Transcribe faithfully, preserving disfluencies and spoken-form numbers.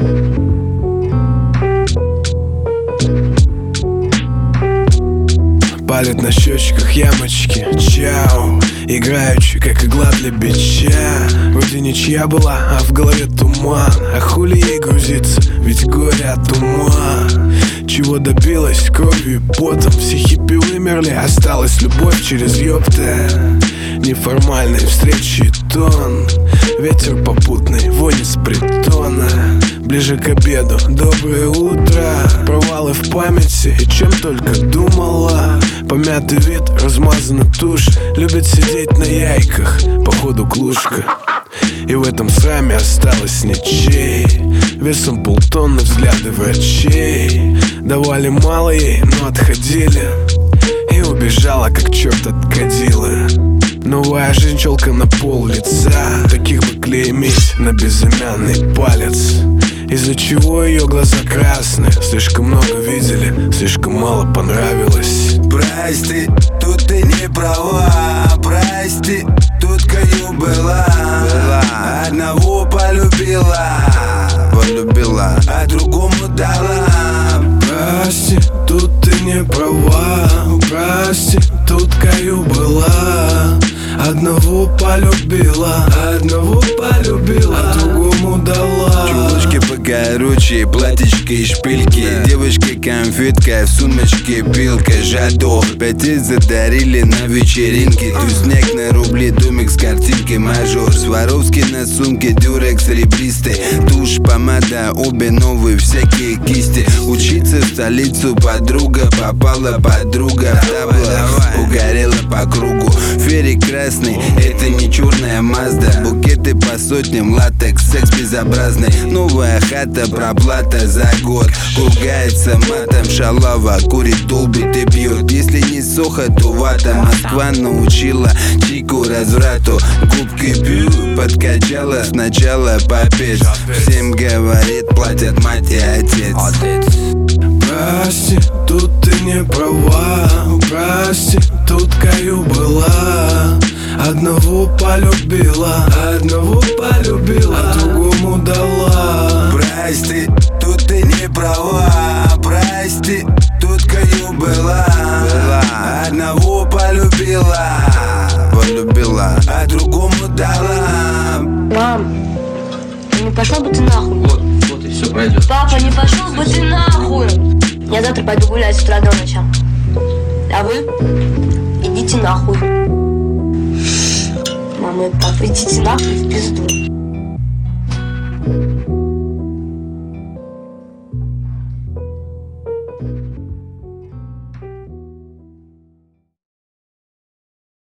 Палят на щечках ямочки, чау. Играючи, как игла для бича. Вроде ничья была, а в голове туман. А хули ей грузиться, ведь горе от ума. Чего добилась кровью и потом. Все хиппи вымерли, осталась любовь через ёпта. Неформальные встречи и тон. Ветер попутный, вонь из притона. Ближе к обеду, доброе утро. Провалы в памяти и чем только думала. Помятый вид, размазана тушь. Любит сидеть на яйках, походу клушка. И в этом сраме осталось ничей. Весом полтонны взгляды врачей. Давали мало ей, но отходили. И убежала, как черт от кадила. Новая жизнь, челка на пол лица. Таких бы клеймить на безымянный палец. Из-за чего ее глаза красные. Слишком много видели, слишком мало понравилось. Прости, тут ты не права. Прости, тут Каю была, была. Одного полюбила, полюбила, а другому дала. Прости, тут ты не права. Прости, тут Каю была. Одного полюбила, одного полюбила, а другому дала. Чулочки покороче, платьички и шпильки. Девочка-конфетка, в сумочке пилка. Жадо, пяти задарили на вечеринке. Тусняк на рубли, домик с картинкой мажор. Сваровский на сумке, дюрекс ребристый. Тушь, помада, обе новые, всякие кисти. Учиться в столицу подруга, попала подруга в табло, угорела по кругу. Ферик красный, это не черная Мазда. Букеты по сотням, латекс, секс безобразный. Новая хата, проплата за год. Ругается матом, шалава, курит, долбит и пьет. Если не соха, то вата. Москва научила чику разврату. Губки пью, подкачала сначала попец. Всем говорит, платят мать и отец. Прости, тут ты не права. Прости, тут Каю была. Одного полюбила, одного полюбила, а другому дала. Прости, тут ты не права. Прости, тут Каю была, была. Одного полюбила, полюбила, а другому дала. Мам, не пошел бы ты нахуй. Вот, вот и все пройдет. Папа, не пошел бы ты нахуй. Я завтра пойду гулять с утра до ночи. А вы идите нахуй. Мама и папа, идите нахуй в пизду.